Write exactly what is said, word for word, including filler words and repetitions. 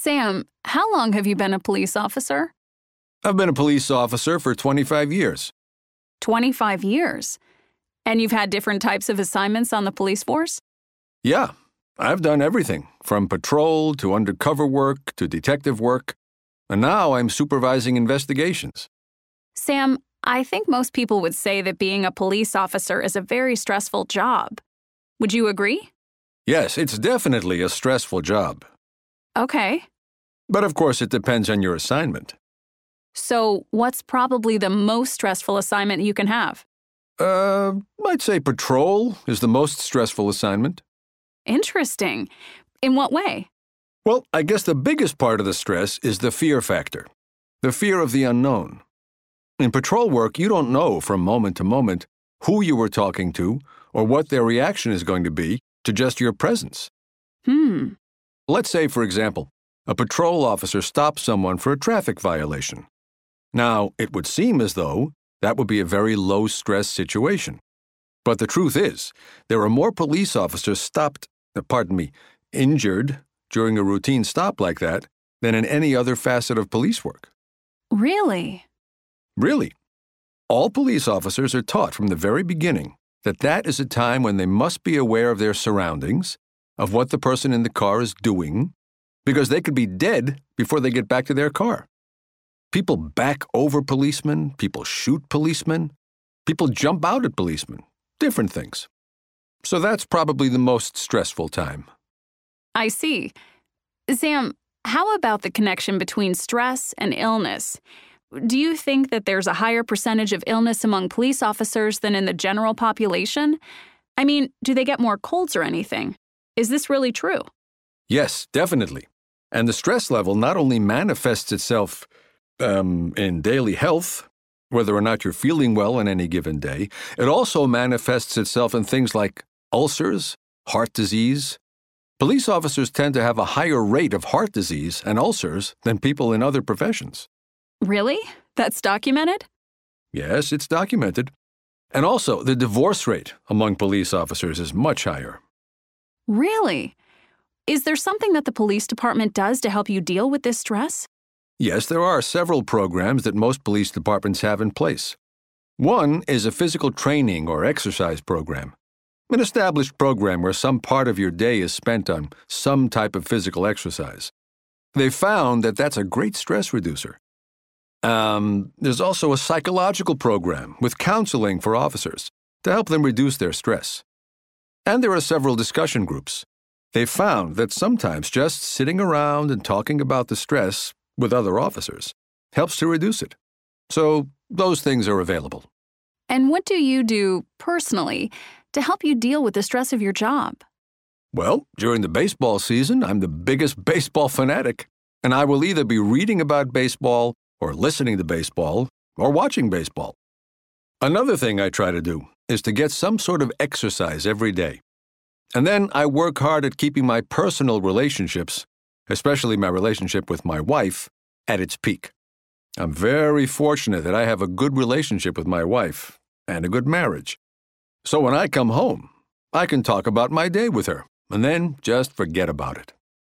Sam, how long have you been a police officer? I've been a police officer for twenty-five years. twenty-five years? And you've had different types of assignments on the police force? Yeah, I've done everything, from patrol to undercover work to detective work, and now I'm supervising investigations. Sam, I think most people would say that being a police officer is a very stressful job. Would you agree? Yes, it's definitely a stressful job. Okay. But of course, it depends on your assignment. So, what's probably the most stressful assignment you can have? Uh, I'd say patrol is the most stressful assignment. Interesting. In what way? Well, I guess the biggest part of the stress is the fear factor, the fear of the unknown. In patrol work, you don't know from moment to moment who you were talking to or what their reaction is going to be to just your presence. Hmm. Let's say, for example, a patrol officer stops someone for a traffic violation. Now, it would seem as though that would be a very low-stress situation. But the truth is, there are more police officers stopped, uh, pardon me, injured during a routine stop like that than in any other facet of police work. Really? Really. All police officers are taught from the very beginning that that is a time when they must be aware of their surroundings, of what the person in the car is doing, because they could be dead before they get back to their car. People back over policemen, people shoot policemen, people jump out at policemen, different things. So that's probably the most stressful time. I see. Sam, how about the connection between stress and illness? Do you think that there's a higher percentage of illness among police officers than in the general population? I mean, do they get more colds or anything? Is this really true? Yes, definitely. And the stress level not only manifests itself um, in daily health, whether or not you're feeling well on any given day, it also manifests itself in things like ulcers, heart disease. Police officers tend to have a higher rate of heart disease and ulcers than people in other professions. Really? That's documented? Yes, it's documented. And also, the divorce rate among police officers is much higher. Really? Is there something that the police department does to help you deal with this stress? Yes, there are several programs that most police departments have in place. One is a physical training or exercise program, an established program where some part of your day is spent on some type of physical exercise. They've found that that's a great stress reducer. Um, there's also a psychological program with counseling for officers to help them reduce their stress. And there are several discussion groups. They've found that sometimes just sitting around and talking about the stress with other officers helps to reduce it. So those things are available. And what do you do personally to help you deal with the stress of your job? Well, during the baseball season, I'm the biggest baseball fanatic, and I will either be reading about baseball or listening to baseball or watching baseball. Another thing I try to do is to get some sort of exercise every day. And then I work hard at keeping my personal relationships, especially my relationship with my wife, at its peak. I'm very fortunate that I have a good relationship with my wife and a good marriage. So when I come home, I can talk about my day with her and then just forget about it.